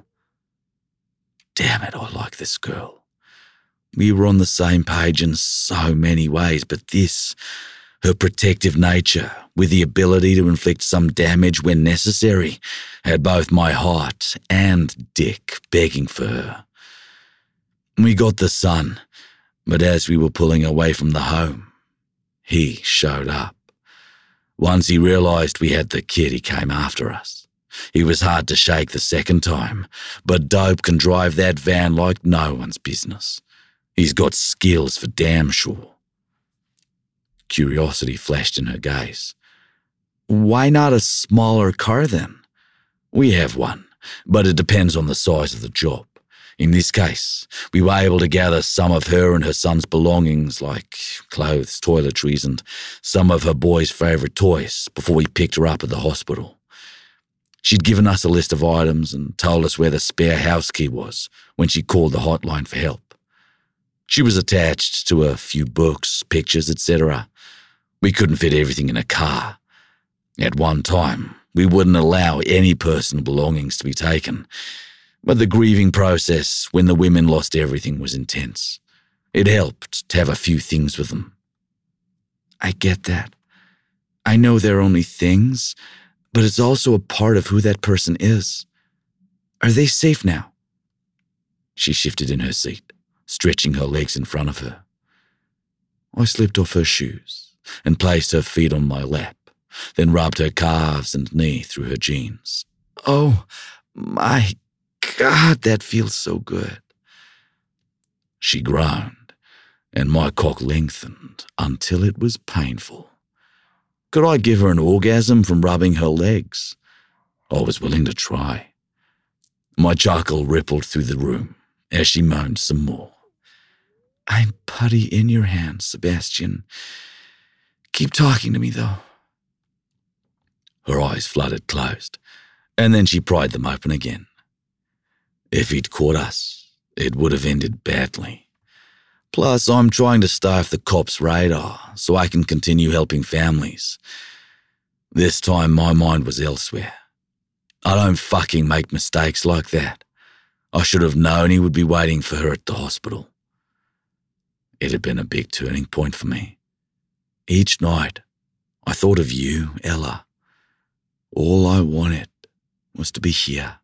Damn it, I like this girl. We were on the same page in so many ways, but this, her protective nature, with the ability to inflict some damage when necessary, had both my heart and dick begging for her. We got the son, but as we were pulling away from the home, he showed up. Once he realized we had the kid, he came after us. He was hard to shake the second time, but Dope can drive that van like no one's business. He's got skills for damn sure. Curiosity flashed in her gaze. Why not a smaller car then? We have one, but it depends on the size of the job. In this case, we were able to gather some of her and her son's belongings, like clothes, toiletries, and some of her boy's favourite toys, before we picked her up at the hospital. She'd given us a list of items and told us where the spare house key was when she called the hotline for help. She was attached to a few books, pictures, et cetera. We couldn't fit everything in a car. At one time, we wouldn't allow any personal belongings to be taken, but the grieving process when the women lost everything was intense. It helped to have a few things with them. I get that. I know they're only things, but it's also a part of who that person is. Are they safe now? She shifted in her seat, stretching her legs in front of her. I slipped off her shoes and placed her feet on my lap, then rubbed her calves and knee through her jeans. Oh, my God, that feels so good. She groaned, and my cock lengthened until it was painful. Could I give her an orgasm from rubbing her legs? I was willing to try. My chuckle rippled through the room as she moaned some more. I'm putty in your hands, Sebastian. Keep talking to me, though. Her eyes fluttered closed, and then she pried them open again. If he'd caught us, it would have ended badly. Plus, I'm trying to stay off the cops' radar so I can continue helping families. This time, my mind was elsewhere. I don't fucking make mistakes like that. I should have known he would be waiting for her at the hospital. It had been a big turning point for me. Each night, I thought of you, Ella. All I wanted was to be here.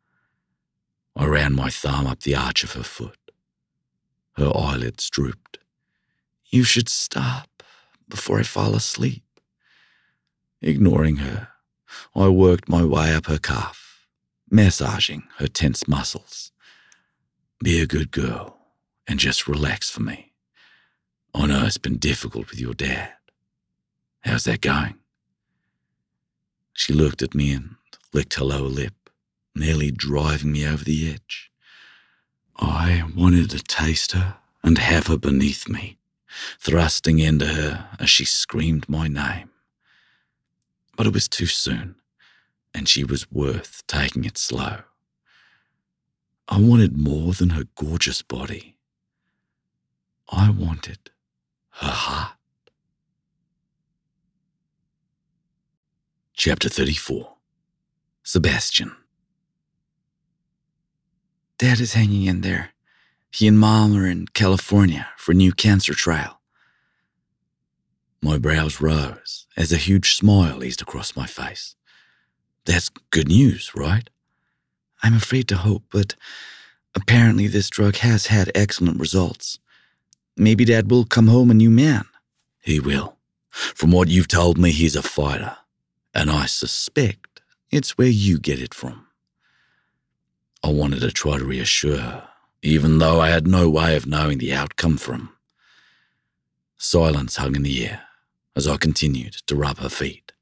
I ran my thumb up the arch of her foot. Her eyelids drooped. You should stop before I fall asleep. Ignoring her, I worked my way up her calf, massaging her tense muscles. Be a good girl and just relax for me. I know it's been difficult with your dad. How's that going? She looked at me and licked her lower lip, nearly driving me over the edge. I wanted to taste her and have her beneath me, thrusting into her as she screamed my name. But it was too soon, and she was worth taking it slow. I wanted more than her gorgeous body. I wanted her heart. Chapter thirty-four. Sebastian. Dad is hanging in there. He and Mom are in California for a new cancer trial. My brows rose as a huge smile eased across my face. That's good news, right? I'm afraid to hope, but apparently this drug has had excellent results. Maybe Dad will come home a new man. He will. From what you've told me, he's a fighter. And I suspect it's where you get it from. I wanted to try to reassure her, even though I had no way of knowing the outcome for him. Silence hung in the air as I continued to rub her feet.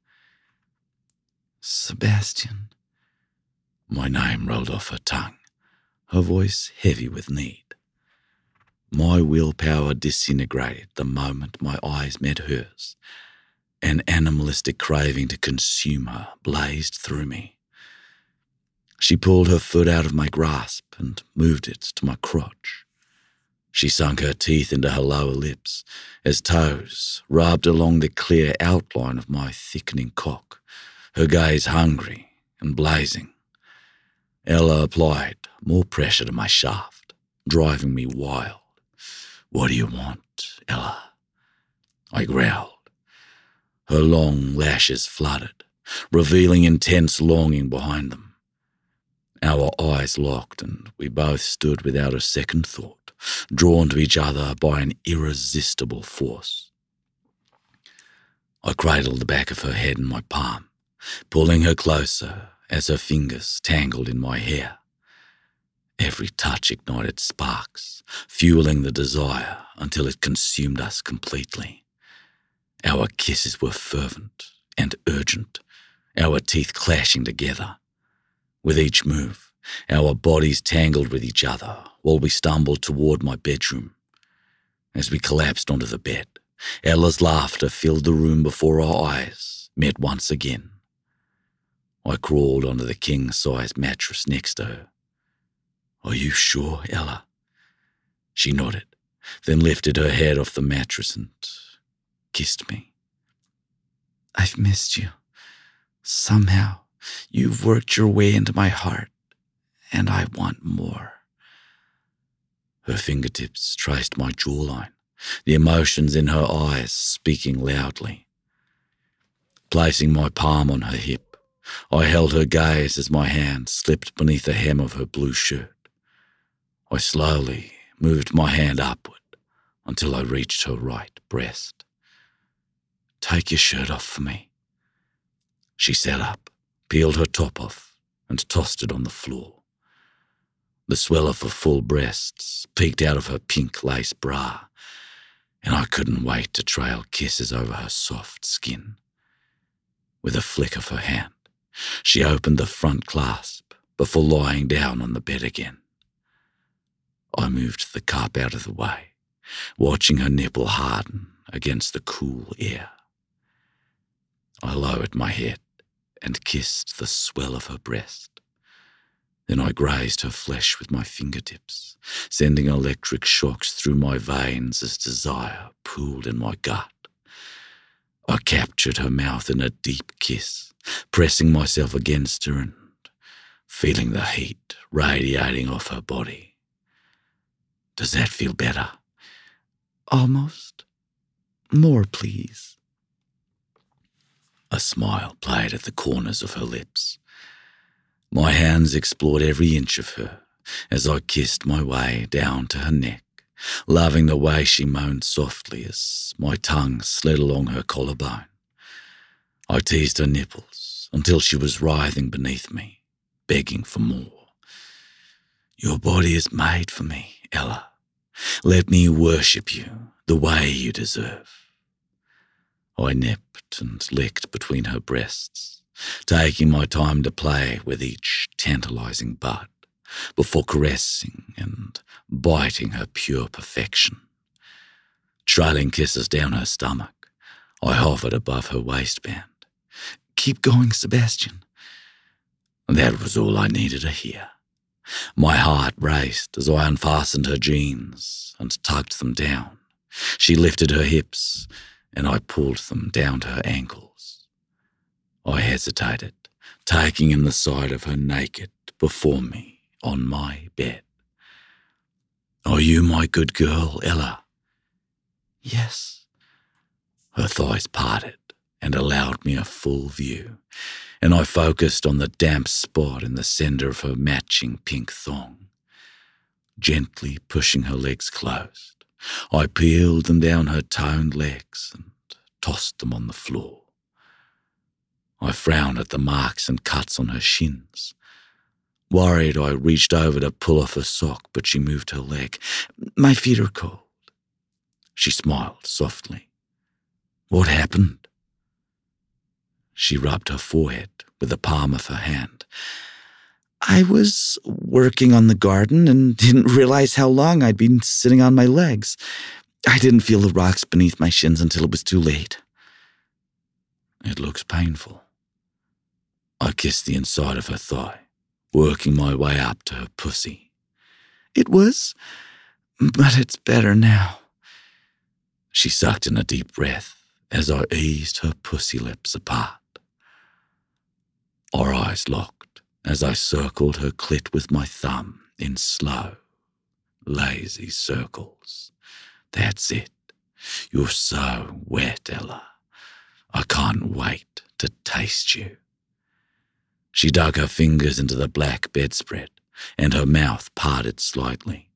Sebastian. My name rolled off her tongue, her voice heavy with need. My willpower disintegrated the moment my eyes met hers. An animalistic craving to consume her blazed through me. She pulled her foot out of my grasp and moved it to my crotch. She sunk her teeth into her lower lips as toes rubbed along the clear outline of my thickening cock, her gaze hungry and blazing. Ella applied more pressure to my shaft, driving me wild. What do you want, Ella? I growled. Her long lashes fluttered, revealing intense longing behind them. Our eyes locked, and we both stood without a second thought, drawn to each other by an irresistible force. I cradled the back of her head in my palm, pulling her closer as her fingers tangled in my hair. Every touch ignited sparks, fueling the desire until it consumed us completely. Our kisses were fervent and urgent, our teeth clashing together. With each move, our bodies tangled with each other while we stumbled toward my bedroom. As we collapsed onto the bed, Ella's laughter filled the room before our eyes met once again. I crawled onto the king-size mattress next to her. "Are you sure, Ella?" She nodded, then lifted her head off the mattress and kissed me. "I've missed you. Somehow, you've worked your way into my heart, and I want more." Her fingertips traced my jawline, the emotions in her eyes speaking loudly. Placing my palm on her hip, I held her gaze as my hand slipped beneath the hem of her blue shirt. I slowly moved my hand upward until I reached her right breast. "Take your shirt off for me." She sat up, peeled her top off, and tossed it on the floor. The swell of her full breasts peeked out of her pink lace bra, and I couldn't wait to trail kisses over her soft skin. With a flick of her hand, she opened the front clasp before lying down on the bed again. I moved the cup out of the way, watching her nipple harden against the cool air. I lowered my head and kissed the swell of her breast. Then I grazed her flesh with my fingertips, sending electric shocks through my veins as desire pooled in my gut. I captured her mouth in a deep kiss, pressing myself against her and feeling the heat radiating off her body. "Does that feel better?" "Almost. More, please." A smile played at the corners of her lips. My hands explored every inch of her as I kissed my way down to her neck, loving the way she moaned softly as my tongue slid along her collarbone. I teased her nipples until she was writhing beneath me, begging for more. "Your body is made for me, Ella. Let me worship you the way you deserve." I nipped and licked between her breasts, taking my time to play with each tantalizing bud before caressing and biting her pure perfection. Trailing kisses down her stomach, I hovered above her waistband. "Keep going, Sebastian." That was all I needed to hear. My heart raced as I unfastened her jeans and tugged them down. She lifted her hips, and I pulled them down to her ankles. I hesitated, taking in the sight of her naked before me on my bed. "Are you my good girl, Ella?" "Yes." Her thighs parted and allowed me a full view, and I focused on the damp spot in the center of her matching pink thong. Gently pushing her legs closed, I peeled them down her toned legs and tossed them on the floor. I frowned at the marks and cuts on her shins. Worried, I reached over to pull off her sock, but she moved her leg. "My feet are cold." She smiled softly. "What happened?" She rubbed her forehead with the palm of her hand. "I was working on the garden and didn't realize how long I'd been sitting on my legs. I didn't feel the rocks beneath my shins until it was too late." "It looks painful." I kissed the inside of her thigh, working my way up to her pussy. "It was, but it's better now." She sucked in a deep breath as I eased her pussy lips apart. Our eyes locked as I circled her clit with my thumb in slow, lazy circles. "That's it. You're so wet, Ella. I can't wait to taste you." She dug her fingers into the black bedspread, and her mouth parted slightly.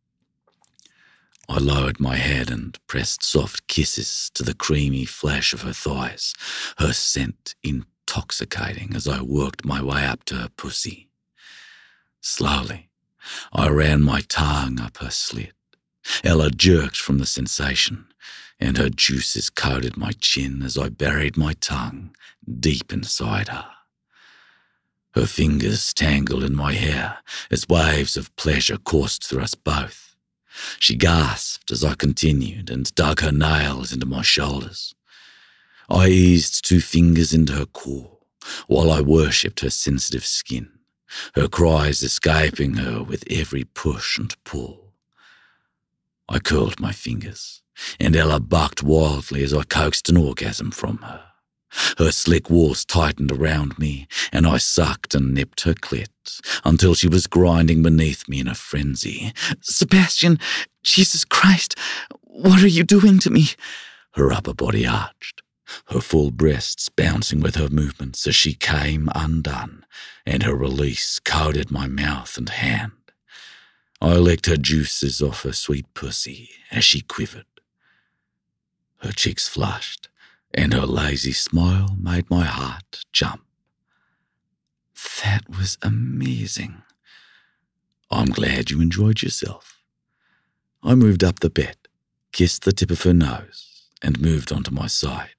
I lowered my head and pressed soft kisses to the creamy flesh of her thighs, her scent intoxicating as I worked my way up to her pussy. Slowly, I ran my tongue up her slit. Ella jerked from the sensation, and her juices coated my chin as I buried my tongue deep inside her. Her fingers tangled in my hair as waves of pleasure coursed through us both. She gasped as I continued and dug her nails into my shoulders. I eased two fingers into her core while I worshipped her sensitive skin, her cries escaping her with every push and pull. I curled my fingers, and Ella bucked wildly as I coaxed an orgasm from her. Her slick walls tightened around me, and I sucked and nipped her clit until she was grinding beneath me in a frenzy. "Sebastian, Jesus Christ, what are you doing to me?" Her upper body arched, her full breasts bouncing with her movements as she came undone, and her release coated my mouth and hand. I licked her juices off her sweet pussy as she quivered. Her cheeks flushed, and her lazy smile made my heart jump. "That was amazing." "I'm glad you enjoyed yourself." I moved up the bed, kissed the tip of her nose, and moved onto my side.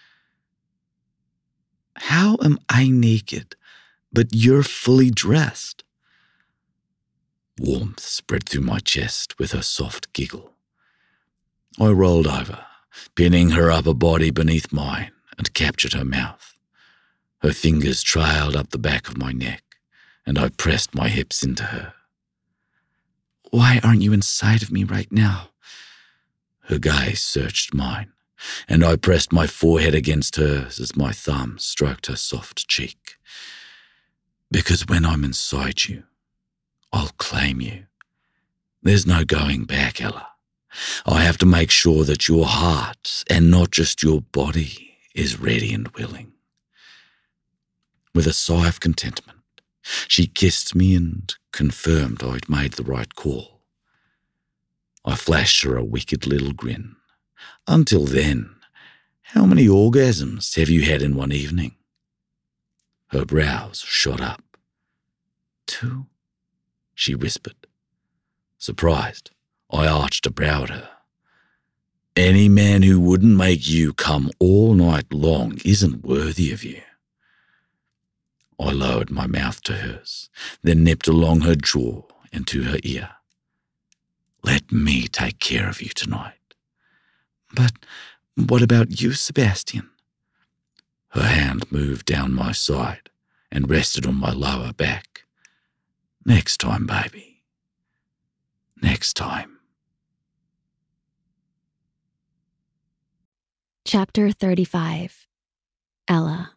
"How am I naked, but you're fully dressed?" Warmth spread through my chest with her soft giggle. I rolled over, pinning her upper body beneath mine, and captured her mouth. Her fingers trailed up the back of my neck, and I pressed my hips into her. "Why aren't you inside of me right now?" Her gaze searched mine, and I pressed my forehead against hers as my thumb stroked her soft cheek. "Because when I'm inside you, I'll claim you. There's no going back, Ella. I have to make sure that your heart, and not just your body, is ready and willing." With a sigh of contentment, she kissed me and confirmed I'd made the right call. I flashed her a wicked little grin. "Until then, how many orgasms have you had in one evening?" Her brows shot up. "Two," she whispered. Surprised, I arched a brow at her. "Any man who wouldn't make you come all night long isn't worthy of you." I lowered my mouth to hers, then nipped along her jaw and to her ear. "Let me take care of you tonight." "But what about you, Sebastian?" Her hand moved down my side and rested on my lower back. "Next time, baby. Next time." Chapter thirty-five. Ella.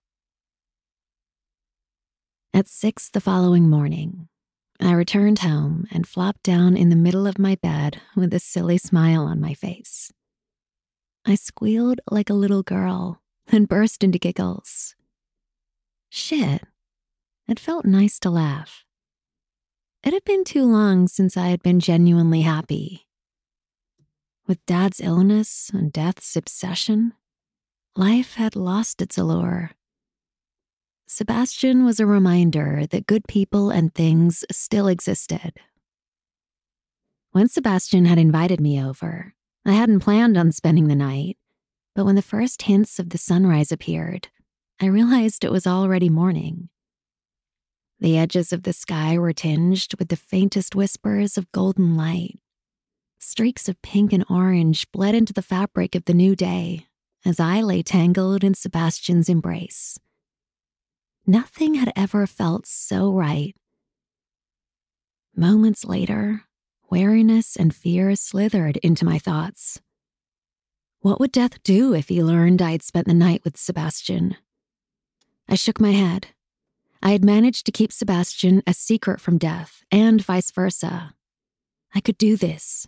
At six the following morning, I returned home and flopped down in the middle of my bed with a silly smile on my face. I squealed like a little girl and burst into giggles. Shit, it felt nice to laugh. It had been too long since I had been genuinely happy. With Dad's illness and Death's obsession, life had lost its allure. Sebastian was a reminder that good people and things still existed. When Sebastian had invited me over, I hadn't planned on spending the night, but when the first hints of the sunrise appeared, I realized it was already morning. The edges of the sky were tinged with the faintest whispers of golden light. Streaks of pink and orange bled into the fabric of the new day as I lay tangled in Sebastian's embrace. Nothing had ever felt so right. Moments later, wariness and fear slithered into my thoughts. What would Death do if he learned I had spent the night with Sebastian? I shook my head. I had managed to keep Sebastian a secret from Death, and vice versa. I could do this.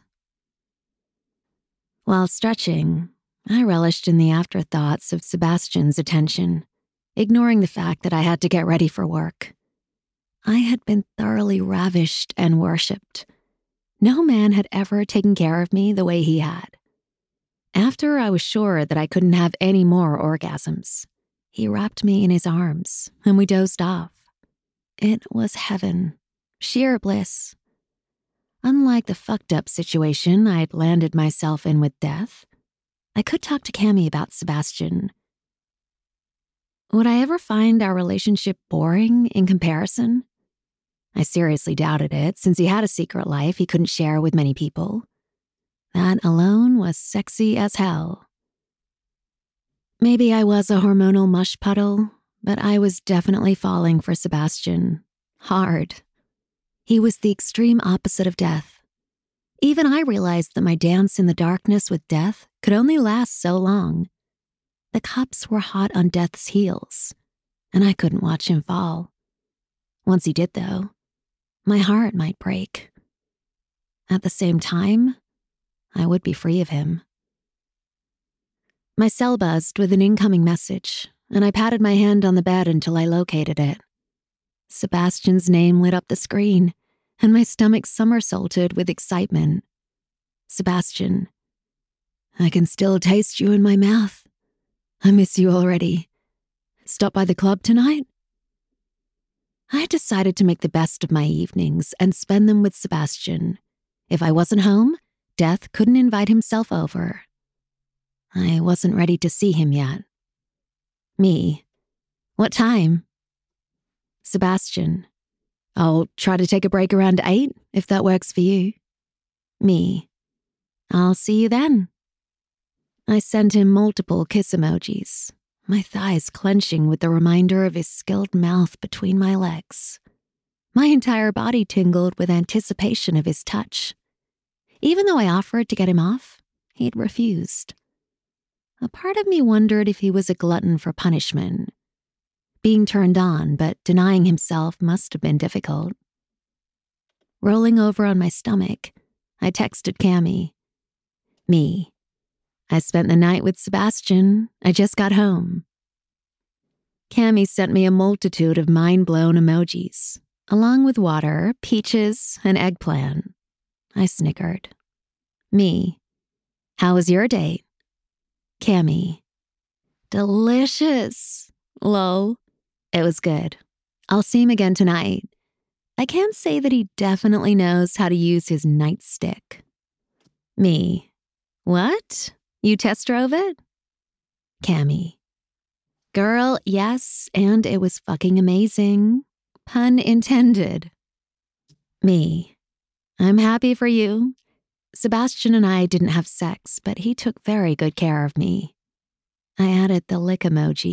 While stretching, I relished in the afterthoughts of Sebastian's attention, ignoring the fact that I had to get ready for work. I had been thoroughly ravished and worshipped. No man had ever taken care of me the way he had. After I was sure that I couldn't have any more orgasms, He wrapped me in his arms, and we dozed off. It was heaven, sheer bliss. Unlike the fucked up situation I'd landed myself in with Death, I could talk to Cammy about Sebastian. Would I ever find our relationship boring in comparison? I seriously doubted it, since he had a secret life he couldn't share with many people. That alone was sexy as hell. Maybe I was a hormonal mush puddle, but I was definitely falling for Sebastian. Hard. He was the extreme opposite of Death. Even I realized that my dance in the darkness with Death could only last so long. The cups were hot on Death's heels, and I couldn't watch him fall. Once he did, though, my heart might break. At the same time, I would be free of him. My cell buzzed with an incoming message, and I patted my hand on the bed until I located it. Sebastian's name lit up the screen, and my stomach somersaulted with excitement. Sebastian, I can still taste you in my mouth. I miss you already. Stop by the club tonight? I decided to make the best of my evenings and spend them with Sebastian. If I wasn't home, Death couldn't invite himself over. I wasn't ready to see him yet. Me. What time? Sebastian. I'll try to take a break around eight, if that works for you. Me. I'll see you then. I sent him multiple kiss emojis, my thighs clenching with the reminder of his skilled mouth between my legs. My entire body tingled with anticipation of his touch. Even though I offered to get him off, he'd refused. A part of me wondered if he was a glutton for punishment. Being turned on, but denying himself must have been difficult. Rolling over on my stomach, I texted Cammy. Me. I spent the night with Sebastian. I just got home. Cammy sent me a multitude of mind-blown emojis, along with water, peaches, and eggplant. I snickered. Me. How was your date? Cammy. Delicious. Lol. It was good. I'll see him again tonight. I can't say that he definitely knows how to use his nightstick. Me. What? You test drove it? Cammy. Girl, yes, and it was fucking amazing. Pun intended. Me. I'm happy for you. Sebastian and I didn't have sex, but he took very good care of me. I added the lick emoji.